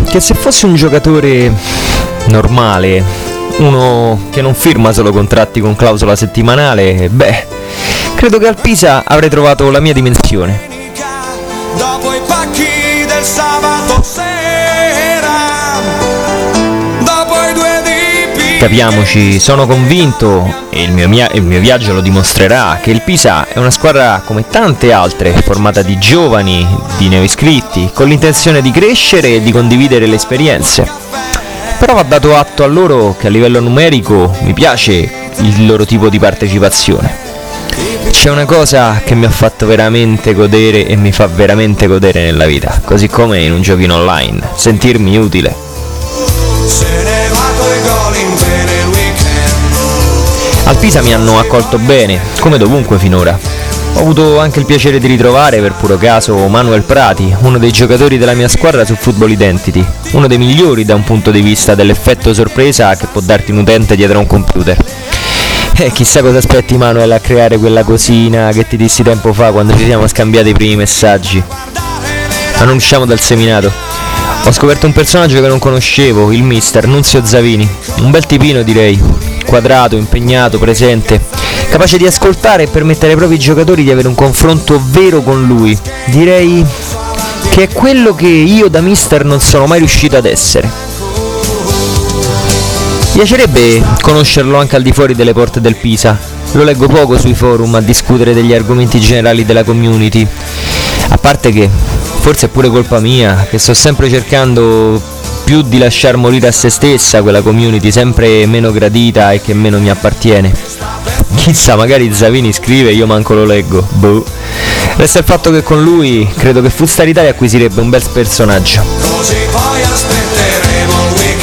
che se fossi un giocatore normale, uno che non firma solo contratti con clausola settimanale, credo che al Pisa avrei trovato la mia dimensione. Dopo i pacchi del sabato sera, dopo i due di Capiamoci, sono convinto, e il mio viaggio lo dimostrerà, che il Pisa è una squadra come tante altre, formata di giovani, di neoiscritti, con l'intenzione di crescere e di condividere le esperienze. Però va dato atto a loro che a livello numerico mi piace il loro tipo di partecipazione. C'è una cosa che mi ha fatto veramente godere e mi fa veramente godere nella vita, così come in un giochino online, sentirmi utile. Al Pisa mi hanno accolto bene, come dovunque finora. Ho avuto anche il piacere di ritrovare per puro caso Manuel Prati, uno dei giocatori della mia squadra su Football Identity, uno dei migliori da un punto di vista dell'effetto sorpresa che può darti un utente dietro a un computer. Chissà cosa aspetti Manuel a creare quella cosina che ti dissi tempo fa quando ci siamo scambiati i primi messaggi. Ma non usciamo dal seminato. Ho scoperto un personaggio che non conoscevo, il mister Nunzio Zavini, un bel tipino direi, quadrato, impegnato, presente, capace di ascoltare e permettere ai propri giocatori di avere un confronto vero con lui. Direi che è quello che io da mister non sono mai riuscito ad essere. Mi piacerebbe conoscerlo anche al di fuori delle porte del Pisa. Lo leggo poco sui forum a discutere degli argomenti generali della community. A parte che, forse è pure colpa mia, che sto sempre cercando più di lasciar morire a se stessa quella community sempre meno gradita e che meno mi appartiene. Chissà, magari Zavini scrive e io manco lo leggo. Boh. Resta il fatto che con lui credo che Futsal Italia acquisirebbe un bel personaggio. così poi aspetteremo il weekend.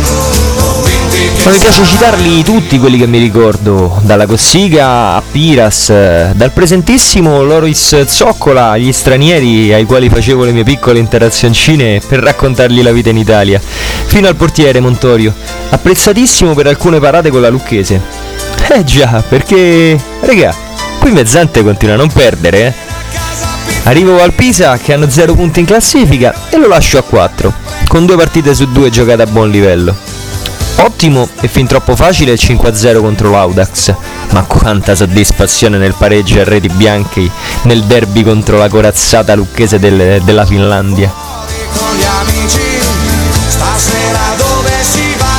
Ma mi piace citarli tutti quelli che mi ricordo, dalla Cossiga a Piras, dal presentissimo Loris Zoccola agli stranieri ai quali facevo le mie piccole interazioncine per raccontargli la vita in Italia, fino al portiere Montorio, apprezzatissimo per alcune parate con la Lucchese. Già, perché, regà, qui Mezzante continua a non perdere, Arrivo al Pisa che hanno 0 punti in classifica e lo lascio a 4, con 2 partite su 2 giocate a buon livello. Ottimo e fin troppo facile il 5-0 contro l'Audax, ma quanta soddisfazione nel pareggio a reti bianchi nel derby contro la corazzata lucchese della Finlandia. Con gli amici, stasera dove si va?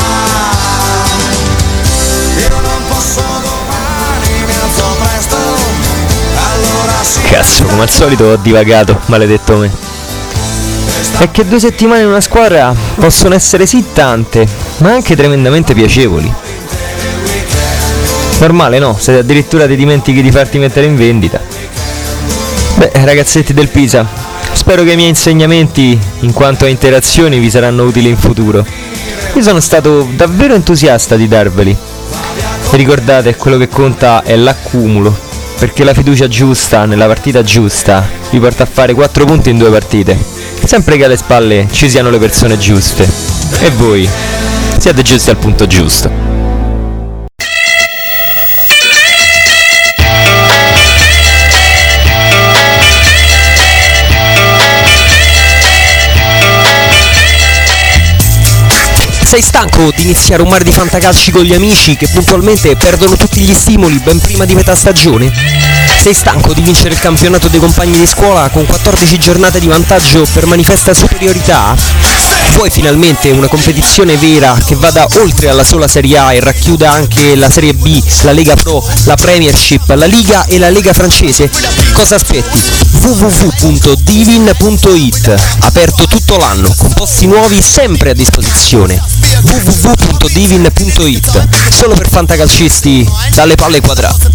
Io non posso domani, mi alzo presto, allora sì. Cazzo, come al solito ho divagato, maledetto me. È che 2 settimane in una squadra possono essere sì tante, ma anche tremendamente piacevoli. Normale, no? Se addirittura ti dimentichi di farti mettere in vendita. Ragazzetti del Pisa, spero che i miei insegnamenti in quanto a interazioni vi saranno utili in futuro. Io sono stato davvero entusiasta di darveli. E ricordate, quello che conta è l'accumulo, perché la fiducia giusta nella partita giusta vi porta a fare 4 punti in 2 partite. Sempre che alle spalle ci siano le persone giuste. E voi siete giusti al punto giusto. Sei stanco di iniziare un mare di fantacalci con gli amici che puntualmente perdono tutti gli stimoli ben prima di metà stagione? Sei stanco di vincere il campionato dei compagni di scuola con 14 giornate di vantaggio per manifesta superiorità? Vuoi finalmente una competizione vera che vada oltre alla sola Serie A e racchiuda anche la Serie B, la Lega Pro, la Premiership, la Liga e la Lega francese? Cosa aspetti? www.divin.it, aperto tutto l'anno, con posti nuovi sempre a disposizione. www.divin.it, solo per fantacalcisti dalle palle quadrate.